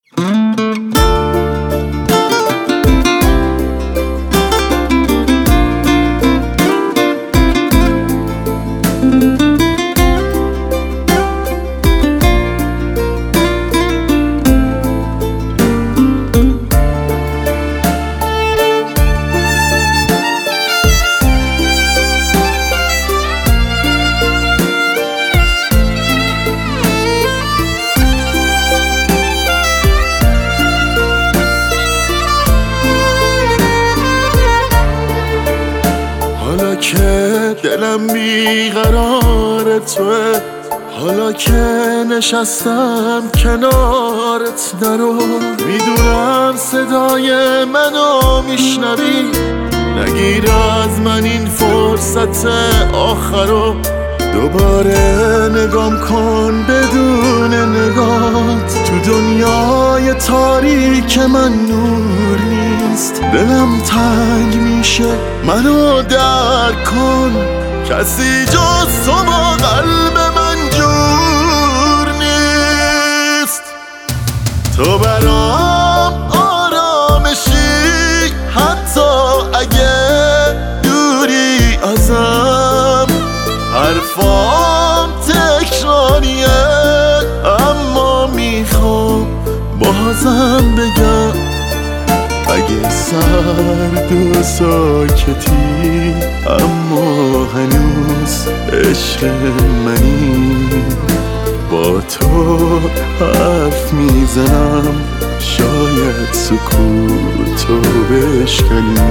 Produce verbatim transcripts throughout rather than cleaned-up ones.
حالا که دلم بیقرار توه، حالا که نشستم کنارت نرو، میدونم صدای منو میشنوی، نگیر از من این فرصت آخرو. دوباره نگام کن بدون نگات، تو دنیای تاریک من نور نیست. دلم تنگ میشه منو درک کن، کسی جز تو با قلب من جور نیست. تو برام آرامشی حتی اگه دوری ازم، حرفام تکراریه اما میخوام بازم بگم. اگه سرد و ساکتی اما هنوز عشق منی، با تو حرف میزنم شاید سکوتو بشکنی.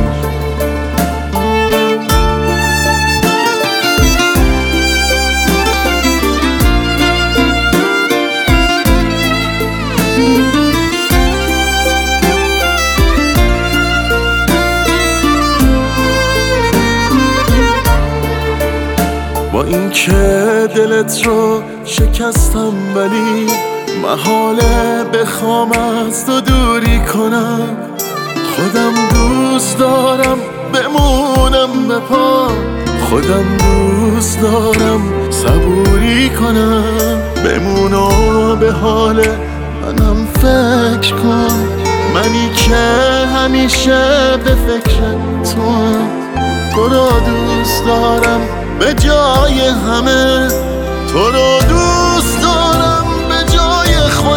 با این که دلت رو شکستم، ولی محاله بخوام از تو دوری کنم. خودم دوست دارم بمونم به پا، خودم دوست دارم صبوری کنم. بمون و به حال منم فکر کن، منی که همیشه به فکر تو هم. تو رو دوست دارم به جای همه، تو رو دوست دارم به جای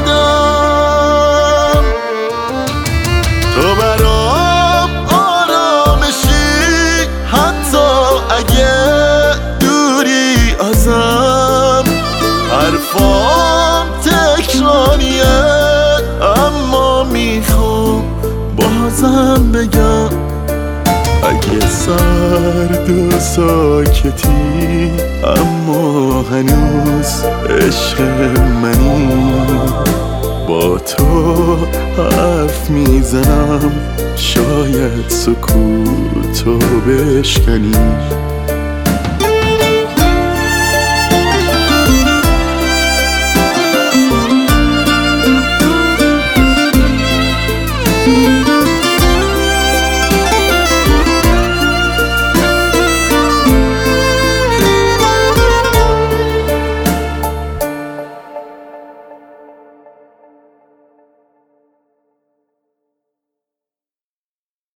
خودم. تو برام آرامشی حتی اگه دوری ازم، حرفام تکراریه اما میخوام بازم بگم. اگه سرد و ساکتی اما هنوز عشق منی، با تو حرف میزنم شاید سکوتو بشکنی.